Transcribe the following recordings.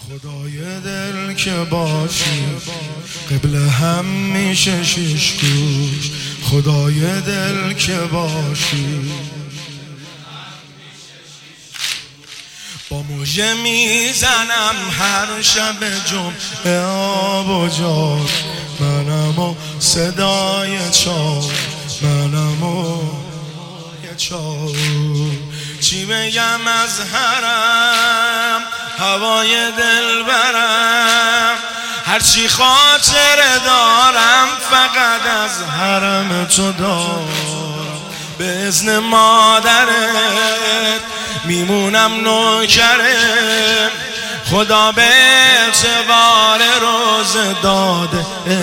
خدای دل که باشی قبل هم میشه شش گوش. خدای دل که باشی با موجه میزنم هر شب جمعه آب و جار. منم و صدای چار، منم و چار. چی بگم از حرم هوای دل برم، هرچی خاطر دارم فقط از حرم تو دارم. به اذن مادرت میمونم نوکره، خدا به اعتبار روز داده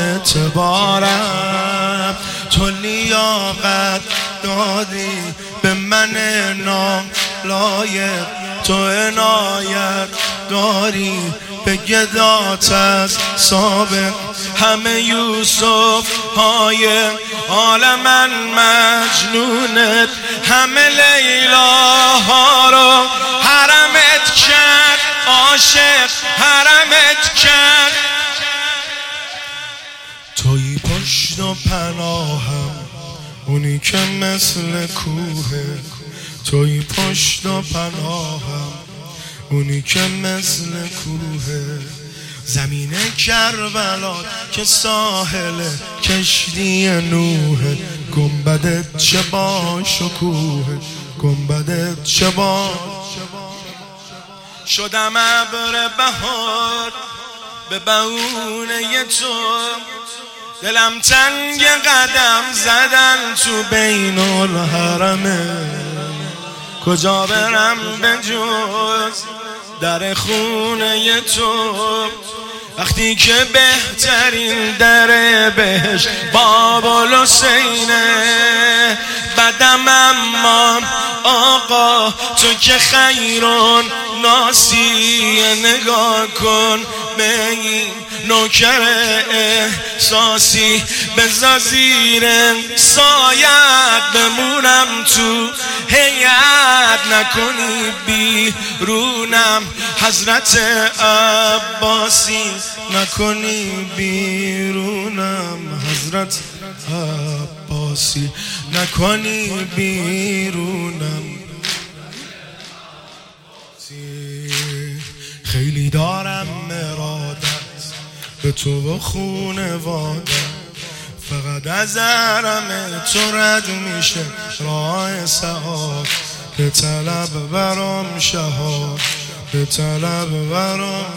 اعتبارم. تو لیاقت دادی به من نالایق، تو عنایت داری به گدات از سابق. همه یوسف های عالمن مجنونت، همه لیلا ها رو حرمت کرد، عاشق حرمت کرد. توی پشت و پناهم اونی که مثل کوهه، توی پشت و پناهم اونی که مثل کوهه. زمین کربلا که ساحل کشتی نوحه، گنبدت چه با شکوه، گنبدت چه با. شدم ابر بهار به بهونه تو، دلم تنگ قدم زدن تو بین الحرمه. کجا برم به جز در خونه تو، وقتی که بهترین در بهش باب الحسینه. بدم اما آقا تو که خیرون ناسی، نگاه کن به این نوکر احساسی. بذار زیر سایت بمونم تو هیئت، نکنی بیرونم حضرت عباسی، نکنی بیرونم حضرت عباسی، نکنی بیرونم. خیلی دارم ارادت به تو و خونواده، فقط از حرم تو رد میشه راه سعاد. به طلب برام شهاد، به طلب برام.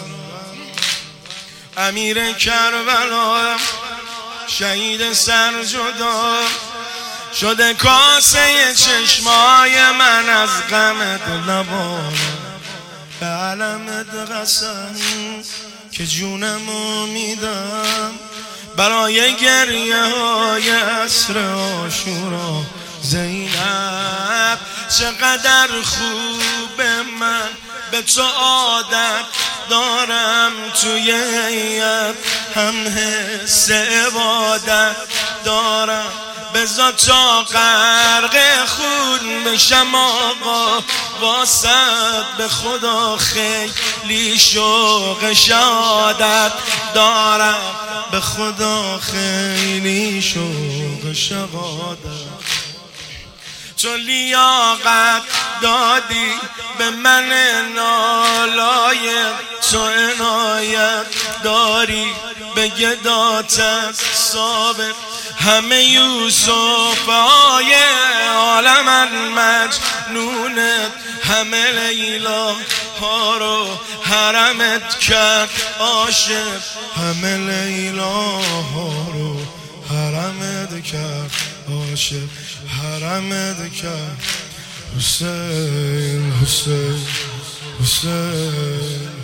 امیر کربلا شهید سرجدا شده کاسه چشمای من از غمت لبانم. به علمت قسم که جونمو میدم، برای گریه های عصر عاشورا. زینب چقدر خوبه، من به تو عادت دارم، توی هیئت هم حس عبادت دارم. بذار تا غرق خون بشم آقا واسد، به خدا خیلی شوق شهادت دارم، به خدا خیلی شوق شهادت. تو لیاقت دادی به من نالایق، تو عنایت داری به گدات از سابق. همه یوسف های عالمن مجنونت، همه لیلا ها رو حرمت کرد عاشق، همه لیلا ها رو حرمت کرد عاشق، حرمت کرد. حسین حسین حسین.